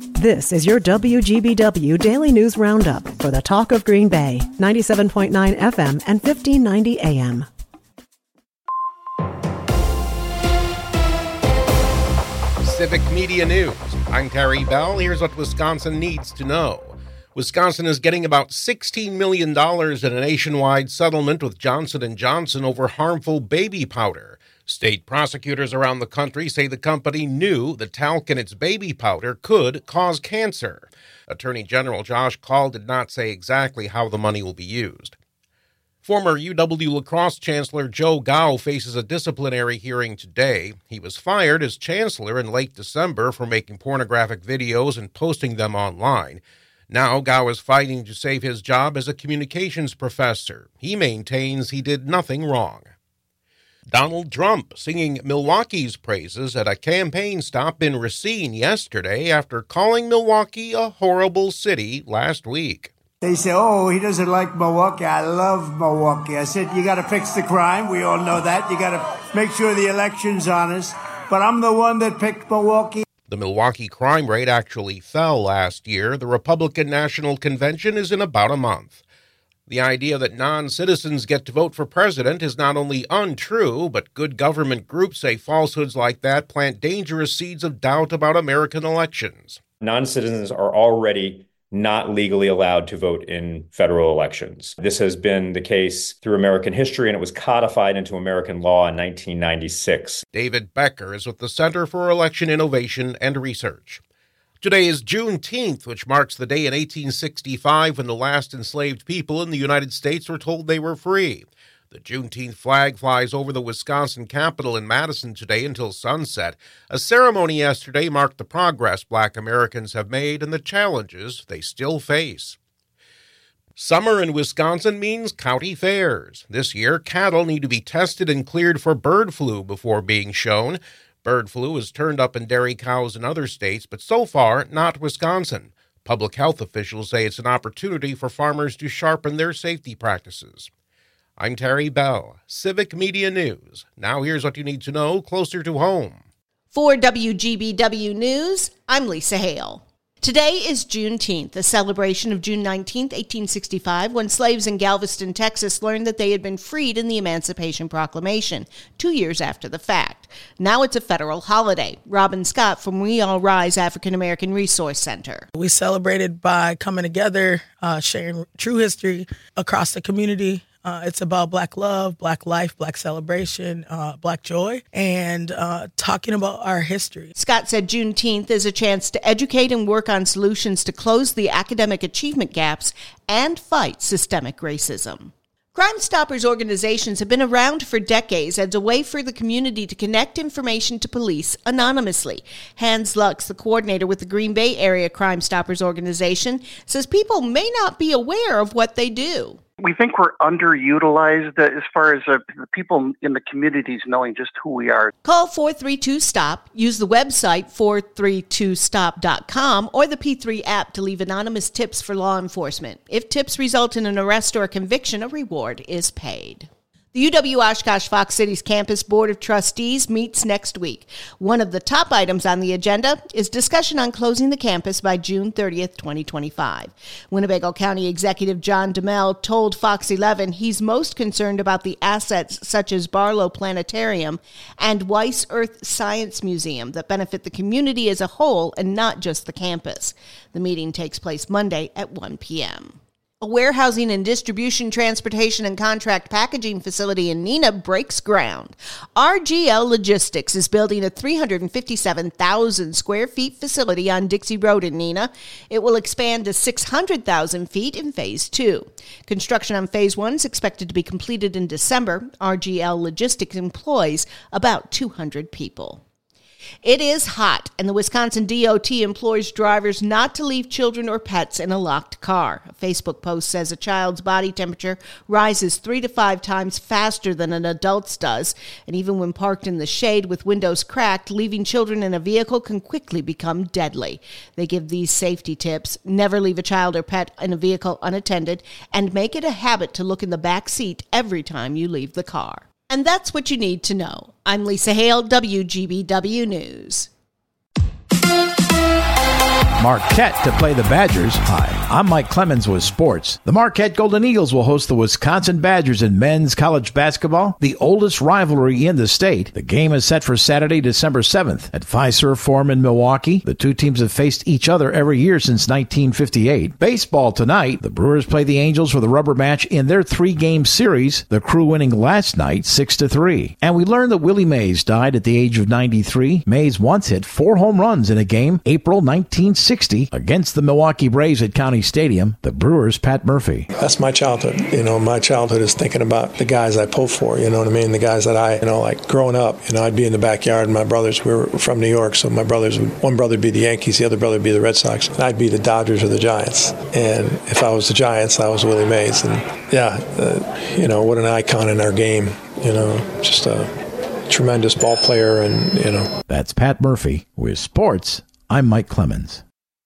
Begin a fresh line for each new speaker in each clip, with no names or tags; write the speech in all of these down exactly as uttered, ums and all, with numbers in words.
This is your W G B W Daily News Roundup for the Talk of Green Bay, ninety-seven point nine F M and fifteen ninety A M.
Civic Media News. I'm Terry Bell. Here's what Wisconsin needs to know. Wisconsin is getting about sixteen million dollars in a nationwide settlement with Johnson and Johnson over harmful baby powder. State prosecutors around the country say the company knew the talc in its baby powder could cause cancer. Attorney General Josh Kaul did not say exactly how the money will be used. Former U W La Crosse Chancellor Joe Gao faces a disciplinary hearing today. He was fired as chancellor in late December for making pornographic videos and posting them online. Now Gao is fighting to save his job as a communications professor. He maintains he did nothing wrong. Donald Trump singing Milwaukee's praises at a campaign stop in Racine yesterday after calling Milwaukee a horrible city last week.
They say, oh, he doesn't like Milwaukee. I love Milwaukee. I said, you got to fix the crime. We all know that. You got to make sure the election's honest. But I'm the one that picked Milwaukee.
The Milwaukee crime rate actually fell last year. The Republican National Convention is in about a month. The idea that non-citizens get to vote for president is not only untrue, but good government groups say falsehoods like that plant dangerous seeds of doubt about American elections.
Non-citizens are already not legally allowed to vote in federal elections. This has been the case through American history, and it was codified into American law in nineteen ninety-six.
David Becker is with the Center for Election Innovation and Research. Today is Juneteenth, which marks the day in eighteen sixty-five when the last enslaved people in the United States were told they were free. The Juneteenth flag flies over the Wisconsin Capitol in Madison today until sunset. A ceremony yesterday marked the progress Black Americans have made and the challenges they still face. Summer in Wisconsin means county fairs. This year, cattle need to be tested and cleared for bird flu before being shown. Bird flu has turned up in dairy cows in other states, but so far, not Wisconsin. Public health officials say it's an opportunity for farmers to sharpen their safety practices. I'm Terry Bell, Civic Media News. Now here's what you need to know closer to home.
For W G B W News, I'm Lisa Hale. Today is Juneteenth, a celebration of June nineteenth, eighteen sixty-five, when slaves in Galveston, Texas learned that they had been freed in the Emancipation Proclamation, two years after the fact. Now it's a federal holiday. Robin Scott from We All Rise African American Resource Center.
We celebrated by coming together, uh, sharing true history across the community. Uh, it's about Black love, Black life, Black celebration, uh, Black joy, and uh, talking about our history.
Scott said Juneteenth is a chance to educate and work on solutions to close the academic achievement gaps and fight systemic racism. Crime Stoppers organizations have been around for decades as a way for the community to connect information to police anonymously. Hans Lux, the coordinator with the Green Bay Area Crime Stoppers organization, says people may not be aware of what they do.
We think we're underutilized as far as uh, the people in the communities knowing just who we are.
Call four three two STOP, use the website four three two stop dot com or the P three app to leave anonymous tips for law enforcement. If tips result in an arrest or a conviction, a reward is paid. The U W-Oshkosh Fox Cities Campus Board of Trustees meets next week. One of the top items on the agenda is discussion on closing the campus by June thirtieth, twenty twenty-five. Winnebago County Executive John DeMel told Fox eleven he's most concerned about the assets such as Barlow Planetarium and Weiss Earth Science Museum that benefit the community as a whole and not just the campus. The meeting takes place Monday at one p.m. A warehousing and distribution, transportation, and contract packaging facility in Neenah breaks ground. R G L Logistics is building a three hundred fifty-seven thousand square feet facility on Dixie Road in Neenah. It will expand to six hundred thousand feet in Phase two. Construction on Phase one is expected to be completed in December. R G L Logistics employs about two hundred people. It is hot, and the Wisconsin D O T implores drivers not to leave children or pets in a locked car. A Facebook post says a child's body temperature rises three to five times faster than an adult's does, and even when parked in the shade with windows cracked, leaving children in a vehicle can quickly become deadly. They give these safety tips: never leave a child or pet in a vehicle unattended, and make it a habit to look in the back seat every time you leave the car. And that's what you need to know. I'm Lisa Hale, W G B W News.
Marquette to play the Badgers. Hi, I'm Mike Clemens with sports. The Marquette Golden Eagles will host the Wisconsin Badgers in men's college basketball, the oldest rivalry in the state. The game is set for Saturday, December seventh at Fiserv Forum in Milwaukee. The two teams have faced each other every year since nineteen fifty-eight. Baseball tonight, the Brewers play the Angels for the rubber match in their three-game series, the Crew winning last night six to three. And we learned that Willie Mays died at the age of ninety-three. Mays once hit four home runs in a game, April nineteen sixty, against the Milwaukee Braves at County Stadium. The Brewers' Pat Murphy.
That's my childhood. You know, my childhood is thinking about the guys I pulled for, you know what I mean? The guys that I, you know, like growing up, you know, I'd be in the backyard and my brothers, we were from New York, so my brothers, one brother would be the Yankees, the other brother would be the Red Sox, and I'd be the Dodgers or the Giants. And if I was the Giants, I was Willie Mays. And yeah, uh, you know, what an icon in our game, you know, just a tremendous ball player, and, you know.
That's Pat Murphy with sports. I'm Mike Clemens.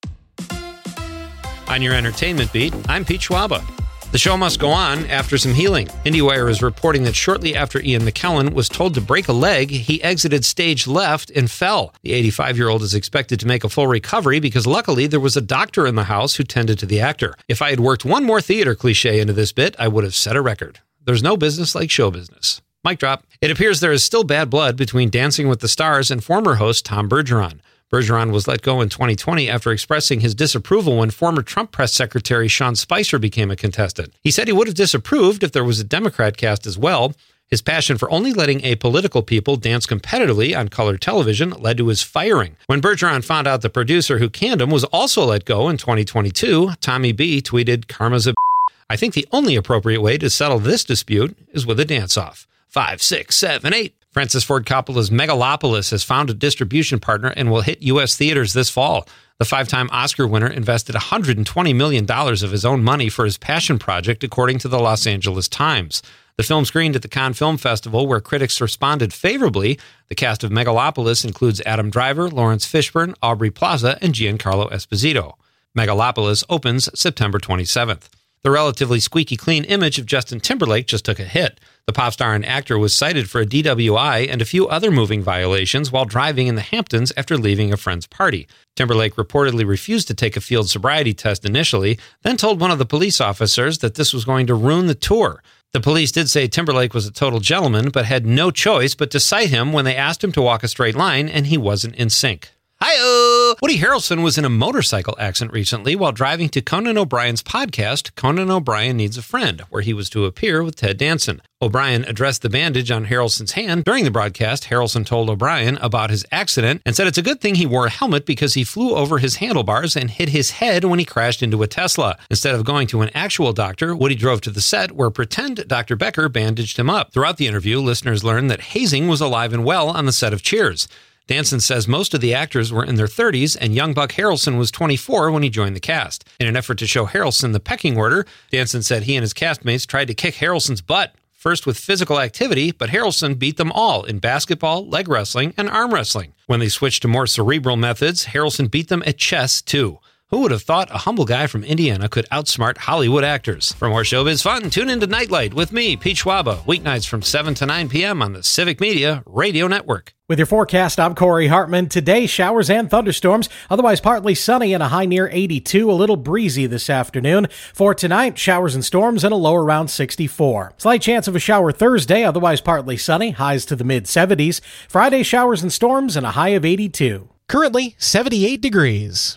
On your entertainment beat, I'm Pete Schwaba. The show must go on after some healing. IndieWire is reporting that shortly after Ian McKellen was told to break a leg, he exited stage left and fell. The eighty-five-year-old is expected to make a full recovery because luckily there was a doctor in the house who tended to the actor. If I had worked one more theater cliche into this bit, I would have set a record. There's no business like show business. Mic drop. It appears there is still bad blood between Dancing with the Stars and former host Tom Bergeron. Bergeron was let go in twenty twenty after expressing his disapproval when former Trump press secretary Sean Spicer became a contestant. He said he would have disapproved if there was a Democrat cast as well. His passion for only letting apolitical people dance competitively on colored television led to his firing. When Bergeron found out the producer who canned him was also let go in twenty twenty-two, Tommy B tweeted, "Karma's a b***. I think the only appropriate way to settle this dispute is with a dance-off." Five, six, seven, eight. Francis Ford Coppola's Megalopolis has found a distribution partner and will hit U S theaters this fall. The five-time Oscar winner invested one hundred twenty million dollars of his own money for his passion project, according to the Los Angeles Times. The film screened at the Cannes Film Festival, where critics responded favorably. The cast of Megalopolis includes Adam Driver, Lawrence Fishburne, Aubrey Plaza, and Giancarlo Esposito. Megalopolis opens September twenty-seventh. The relatively squeaky clean image of Justin Timberlake just took a hit. The pop star and actor was cited for a D W I and a few other moving violations while driving in the Hamptons after leaving a friend's party. Timberlake reportedly refused to take a field sobriety test initially, then told one of the police officers that this was going to ruin the tour. The police did say Timberlake was a total gentleman, but had no choice but to cite him when they asked him to walk a straight line and he wasn't in sync. Hi-oh! Woody Harrelson was in a motorcycle accident recently while driving to Conan O'Brien's podcast, Conan O'Brien Needs a Friend, where he was to appear with Ted Danson. O'Brien addressed the bandage on Harrelson's hand. During the broadcast, Harrelson told O'Brien about his accident and said it's a good thing he wore a helmet because he flew over his handlebars and hit his head when he crashed into a Tesla. Instead of going to an actual doctor, Woody drove to the set where pretend Doctor Becker bandaged him up. Throughout the interview, listeners learned that hazing was alive and well on the set of Cheers. Danson says most of the actors were in their thirties, and young Buck Harrelson was twenty-four when he joined the cast. In an effort to show Harrelson the pecking order, Danson said he and his castmates tried to kick Harrelson's butt, first with physical activity, but Harrelson beat them all in basketball, leg wrestling, and arm wrestling. When they switched to more cerebral methods, Harrelson beat them at chess, too. Who would have thought a humble guy from Indiana could outsmart Hollywood actors? For more showbiz fun, tune into Nightlight with me, Pete Schwaba, weeknights from seven to nine p.m. on the Civic Media Radio Network.
With your forecast, I'm Corey Hartman. Today, showers and thunderstorms, otherwise partly sunny and a high near eighty-two, a little breezy this afternoon. For tonight, showers and storms and a low around sixty-four. Slight chance of a shower Thursday, otherwise partly sunny, highs to the mid-seventies. Friday, showers and storms and a high of eighty-two.
Currently, seventy-eight degrees.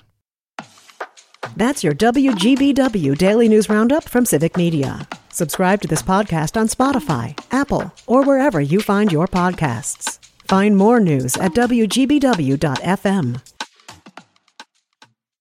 That's your W G B W Daily News Roundup from Civic Media. Subscribe to this podcast on Spotify, Apple, or wherever you find your podcasts. Find more news at W G B W dot F M.